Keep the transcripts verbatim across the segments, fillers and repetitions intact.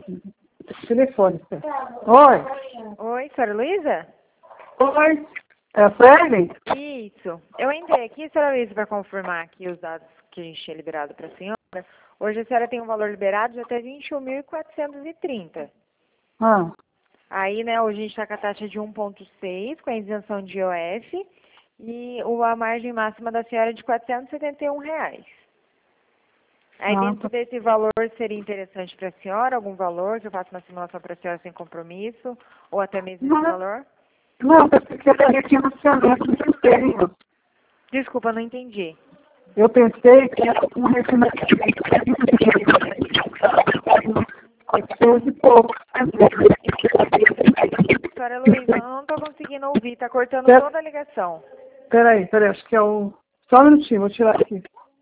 Telefone. Oi. Oi, senhora Luísa? Oi. É a Sueli? Isso. Eu entrei aqui, senhora Luísa, para confirmar aqui os dados que a gente tinha liberado para a senhora. Hoje a senhora tem um valor liberado de até vinte e um mil quatrocentos e trinta. Ah. Aí, né, hoje a gente está com a taxa de um vírgula seis, com a isenção de I O F, e o- a margem máxima da senhora é de quatrocentos e setenta e um reais. Aí Ah, dentro tá. desse valor seria interessante para a senhora, algum valor que eu faça uma simulação para a senhora sem compromisso, ou até mesmo esse Não, valor? não, porque eu refinanciamento não tenho. Desculpa, não entendi. Eu pensei que era um refinanciamento oitocentos e pouco. Senhora Luísa, eu não estou conseguindo ouvir, está cortando Pera- toda a ligação. Peraí, peraí, acho que é o... Só um minutinho, vou tirar aqui.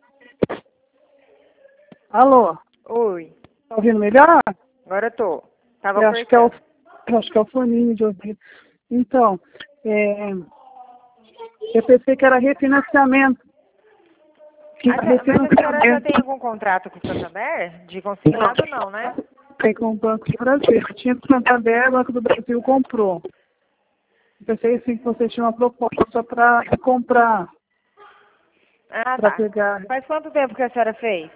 Alô, Oi, tá ouvindo melhor? agora eu tô. Tava Eu acho que é o, cortando. eu acho que é o foninho de ouvido. Então, é, eu pensei que era refinanciamento. Que A senhora- mas a senhora já refinanciamento tem algum contrato com o Santander? De consignado não, né? tem com o Banco do Brasil. Tinha que Santander, o Banco do Brasil comprou. Eu pensei assim que você tinha uma proposta para comprar, Ah, para tá. pegar. Faz quanto tempo que a senhora fez?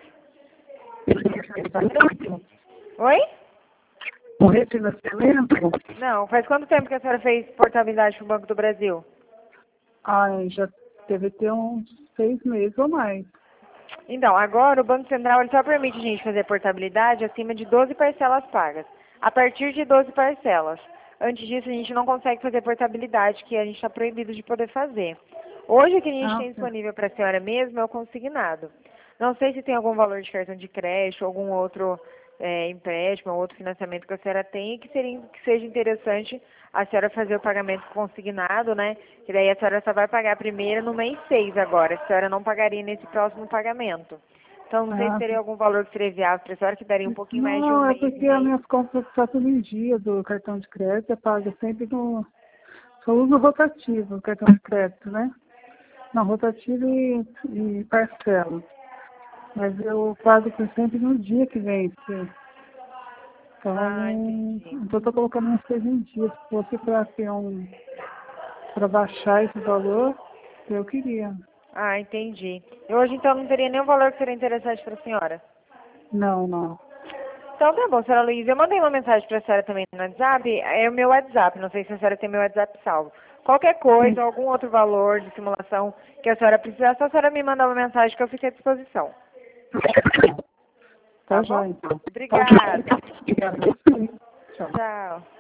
Oi? Um refinanciamento? Não, faz quanto tempo que a senhora fez portabilidade para o Banco do Brasil? Ai, já deve ter uns seis meses ou mais. Então, agora o Banco Central ele só permite a gente fazer portabilidade acima de doze parcelas pagas. A partir de doze parcelas. Antes disso, a gente não consegue fazer portabilidade, que a gente está proibido de poder fazer. Hoje, o que a gente Ah, tem disponível para a senhora mesmo é o consignado. Não sei se tem algum valor de cartão de crédito, algum outro é, empréstimo, ou outro financiamento que a senhora tem, que, seria, que seja interessante a senhora fazer o pagamento consignado, né? Que daí a senhora só vai pagar a primeira no mês seis agora. A senhora não pagaria nesse próximo pagamento. Então, não sei se ah, teria algum valor que seria viável para a senhora, que daria um pouquinho mais de um não, é mês e porque as meio. minhas compras estão tudo em dia do cartão de crédito, eu pago sempre no. Só uso rotativo, o cartão de crédito, né? Não, rotativo e, e parcela. Mas eu pago por sempre no dia que vence. Então, Ah, não. entendi. Então, eu estou colocando uns três em dias. Se fosse para ter um. Para baixar esse valor, eu queria. Ah, entendi. E hoje, então, não teria nenhum valor que seria interessante para a senhora? Não, não. Então, tá bom, senhora Luísa. Eu mandei uma mensagem para a senhora também no WhatsApp. É o meu WhatsApp. Não sei se a senhora tem meu WhatsApp salvo. Qualquer Sim. coisa, algum outro valor de simulação que a senhora precisar, só a senhora me mandar uma mensagem que eu fique à disposição. Tá Tá já, bom? então. Obrigada. Obrigada. Tchau. Tchau.